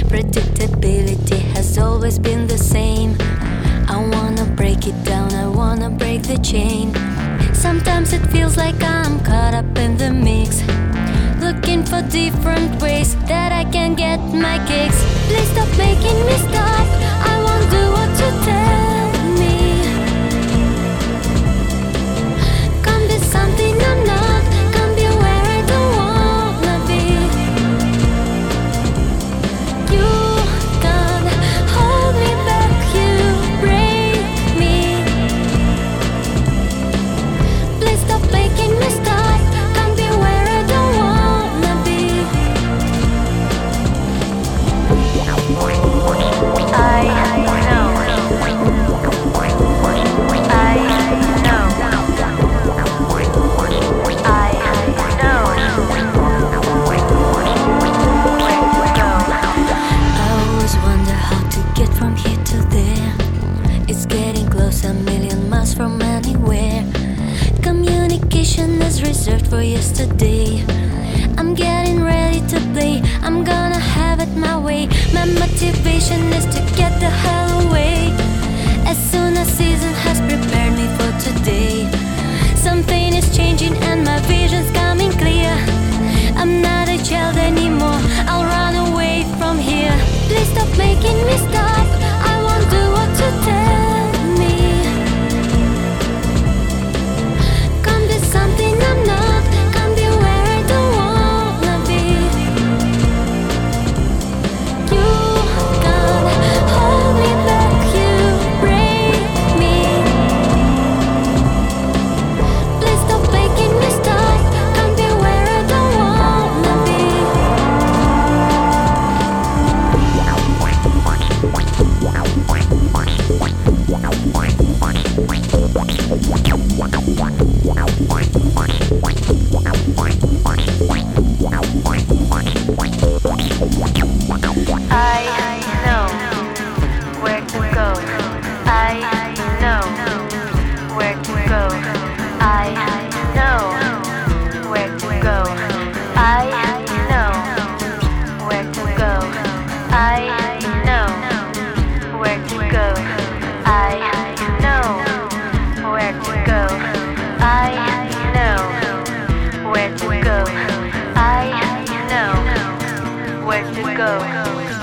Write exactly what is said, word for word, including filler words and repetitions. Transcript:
Predictability has always been the same. I wanna break it down, I wanna break the chain. Sometimes it feels like I'm caught up in the mix, looking for different ways that I can get my kicks. Please stop making me stop, I won't do what you tell me. Can't be something I'm not, can't be where I don't wanna be. You can't hold me back, you break me. Please stop making me stop, can't be where I don't wanna be. I know, I know, I know where to go. I always wonder how to get from here to there. It's getting close, a million miles from anywhere. Communication is reserved for yesterday. I'm getting ready to play, I'm gonna have it my way. My motivation is to get the hell away. As soon as season has prepared me for today, something is changing and my vision's coming clear. I'm not a child anymore, I'll run away from here. Please stop making me stop, I won't do what you tell me. Can't be something I'm not, can't be where I don't wanna be. You can't hold me back, you break me. Please stop making me stop, can't be where I don't wanna be. I know where to go. I know where to go. I know where to go. I know where to go. I know where to go. I know where to go. I know where to go. I know where to go.